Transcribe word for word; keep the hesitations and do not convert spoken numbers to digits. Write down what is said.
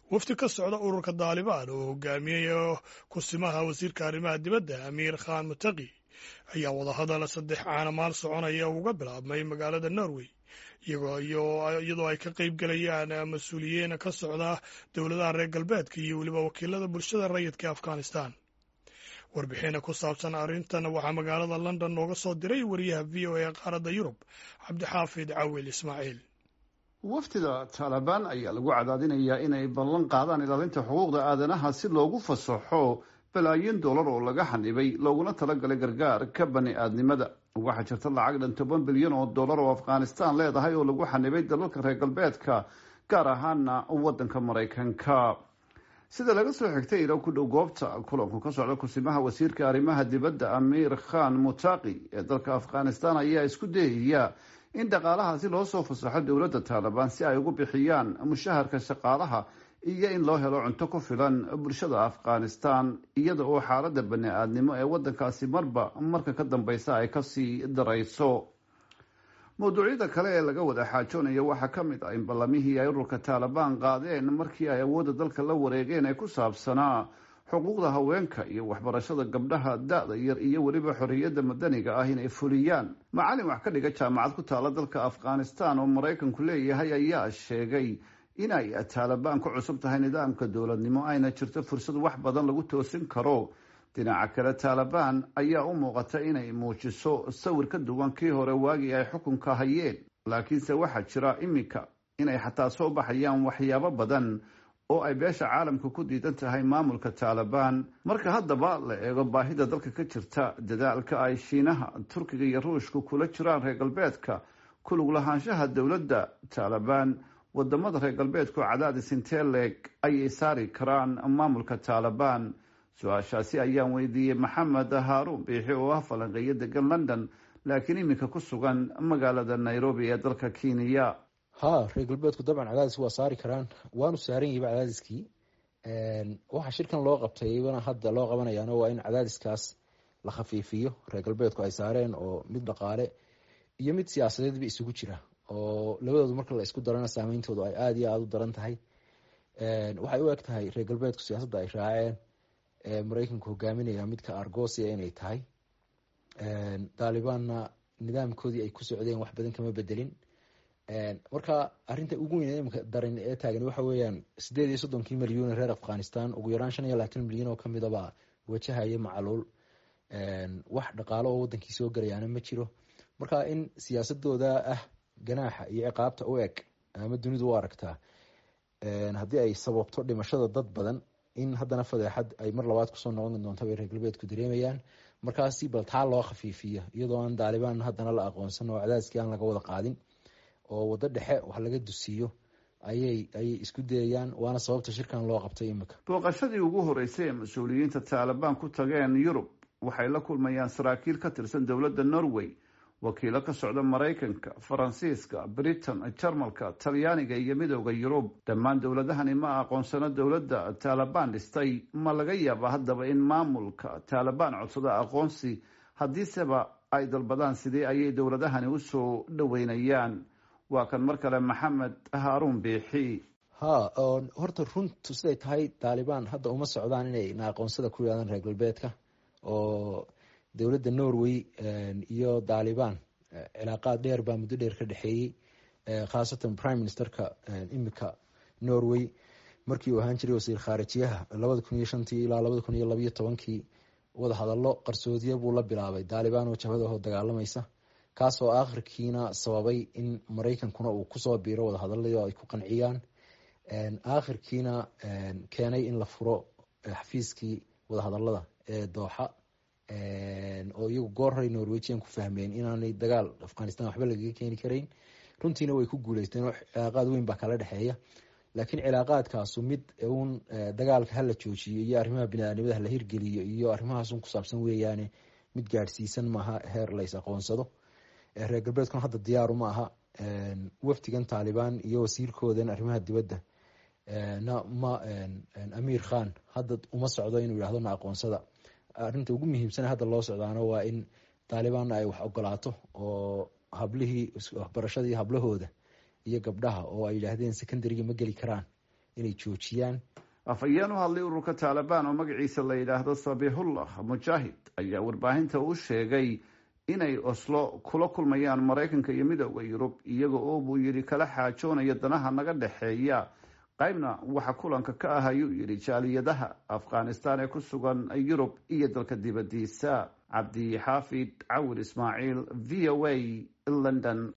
wafdi ka socda ururka daalibaan oo hogaamiyey kusimaha wasiirka arrimaha dibadda amiir khan mutaqi ayaa wadahadal saddex caanamaal soconaya uga bilaabmay magaalada norway iyadoo ay ka qayb galayaan mas-uuliyiin ka socda dowladaha reer galbeedka iyo weliba wakiilada bulshada rayidka afghanistan. warbixina ku saabsan arrintan waxaa magaalada london nooga soo diray wariyaha v o a qaaradda yurub cabdixaafid cawil ismaaciil. wafdida taalibaan ayaa lagu cadaadinayaa inay ballan qaadaan ilaalinta xuquuqda aadanaha si loogu fasaxo balaayin dollar oo laga xanibay looguna talagalay gargaarka bani aadnimada. waxaa jirta lacag dhan toban bilyan oo dollar oo afghanistan leedahay oo lagu xanibay dalalka reer galbeedka gaar ahaana wadanka maraykanka. sida laga soo xigtay ilo ku dhow goobta kulanku ka socda kusimaha wasiirka arrimaha dibadda amiir khan mutaqi ee dalka afghanistan ayaa isku dayaya in dhaqaalahaasi loo soo fasaxo dowladda taalibaan si ay ugu bixiyaan mushaharka shaqaalaha iyo in loo helo cunto ku filan bulshada afghanistan iyada oo xaaladda bani aadnimo ee wadankaasi marba marka ka dambeysa ay kasii darayso. mawduucyada kale ee laga wada xaajoonayo waxaa ka mid ah in ballamihii ay ururka taalibaan qaadeen markii ay awoodda dalka la wareegeen ee ku saabsanaa xuquuqda haweenka iyo waxbarashada gabdhaha da-da yar iyo weliba xorriyadda madaniga ah inay fuliyaan. macalin wax ka dhiga jaamacad ku taala dalka afghanistan oo maraykanku leeyahay ayaa sheegay inay taalibaan ku cusub tahay nidaamka dowladnimo ayna jirto fursad wax badan lagu toosin karo. dhinaca kale taalibaan ayaa u muuqata inay muujiso sawir ka duwan kii hore waagii ay xukunka hayeen, laakiinse waxaa jira iminka inay xataa soo baxayaan waxyaabo badan oo ay beesha caalamka ku diidan tahay maamulka taalibaan. marka haddaba la eego baahida dalka ka jirta, dadaalka ay shiinaha, turkiga iyo ruushka kula jiraan reer galbeedka, kulug lahaanshaha dowladda taalibaan, wadamada reer galbeedku cadaadis intee leeg ayay saari karaan maamulka taalibaan? su-aashaasi ayaan weydiiyey maxamed haaruun biixi oo ah falanqeeyo degan london laakiin iminka ku sugan magaalada nairobi ee dalka kenya. ha reer galbeedku dabcan cadaadis waa saari karaan, waanu saaran yihiba cadaadiskii. waxaa shirkan loo qabtay iyagana hadda loo qabanayaana waa in cadaadiskaas la khafiifiyo reer galbeedku ay saareen, oo mid dhaqaale iyo mid siyaasadeedba isugu jira, oo labadoodu marka la isku darana saameyntoodu ay aada iyo aada u daran tahay. waxay u eg tahay reer galbeedku siyaasadda ay raaceen maraykanku hogaaminaya midka argosia inay tahay. taalibaanna nidaamkoodii ay ku socdeen wax badan kama bedelin. marka arinta ugu weyn imika daran ee taagan waxa weeyaan sideed iyo soddonkii milyuun reer afghanistan, ugu yaraan shan iyo labaatan milyan oo kamidaba wajahaya macaluul. wax dhaqaalo oo wadankii soo galayaana ma jiro. marka in siyaasadooda ah ganaaxa iyo ciqaabta u eg ama dunidu u aragtaa haddii ay sababto dhimashada dad badan, in haddana fadeexad ay mar labaad kusoo noqon doonto bay reer galbeedku dareemayaan. markaasi bal taa loo khafiifiyo iyadoo aan taalibaan haddana la aqoonsan oo cadaadiskii aan laga wada qaadin oo waddo dhexe wax laga dusiiyo ayay ayay isku dayayaan. waana sababta shirkan loo qabtay imika. booqashadii ugu horeysay ee mas-uuliyiinta taalibaan ku tageen yurub waxay la kulmayaan saraakiil ka tirsan dowladda norway, wakiilo ka socda maraykanka, faransiiska, britain, jarmalka, talyaaniga iyo midooda yurub. dhammaan dowladahani ma aqoonsano dowladda taalibaan dhistay. ma laga yaaba haddaba in maamulka taalibaan codsado aqoonsi? haddiiseba ay dalbadaan sidee ayay dowladahani usoo dhaweynayaan? waa kan mar kale maxamed haaruun biixi. ha horta runtu siday tahay taalibaan hadda uma socdaan inay na aqoonsada ku yidhahdaan reer galbeedka, oo dowladda norway iyo taalibaan cilaaqaad dheer baa muddo dheer ka dhexeeyey. khaasatan prime ministerka imika norway markii uu ahaan jiray wasiir khaarijiyaha labada kun iyo shantii ilaa labada kun iyo labayo tobankii wadahadallo qarsoodiya buu la bilaabay taalibaan oo jabhadahoo dagaalamaysa, kaasoo aakhirkiina sababay in maraykankuna uu kusoo biiro wadahadaladii ay ku qanciyaan. aakhirkiina keenay in la furo xafiiskii wadahadalada ee dooxa, oo iyagu goor horay norwejian ku fahmeen inaanay dagaal afghanistan waxba lagaga keeni karayn. runtiina way ku guuleysteen oo cilaaqaad weyn baa kala dhexeeya, laakiin cilaaqaadkaasu mid uun dagaalka hala joojiyo iyo arrimaha biniaadnimada hala hirgeliyo iyo arrimahaasun ku saabsan weeyaane mid gaadhsiisan maaha heer lays aqoonsado. reer galbeedkuna hadda diyaaru ma aha. wafdigan taalibaan iyo wasiirkoodan arrimaha dibadda na ma amiir khan hadda uma socdo inuu yidhahdo na aqoonsada. arrinta ugu muhiimsana hadda loo socdaana waa in taalibaanna ay wax ogolaato oo hablihii waxbarashadii hablahooda iyo gabdhaha oo ay yidhaahdeen secondaryga ma geli karaan inay joojiyaan. afhayeen u hadlay ururka taalibaan oo magaciisa la yidhaahdo sabihullah mujaahid ayaa warbaahinta u sheegay inay Oslo kula kulmayaan Maraykanka iyo midowga Yurub iyaga oo buu yiri kala xaajoonaya danaha naga dhaxeeya. qaybna waxa kulanka ka ah ayuu yiri jaaliyadaha Afghanistan ee ku sugan Yurub iyo dalka dibadiisa. Cabdi Xaafid Cawil Ismaaciil, V O A, London.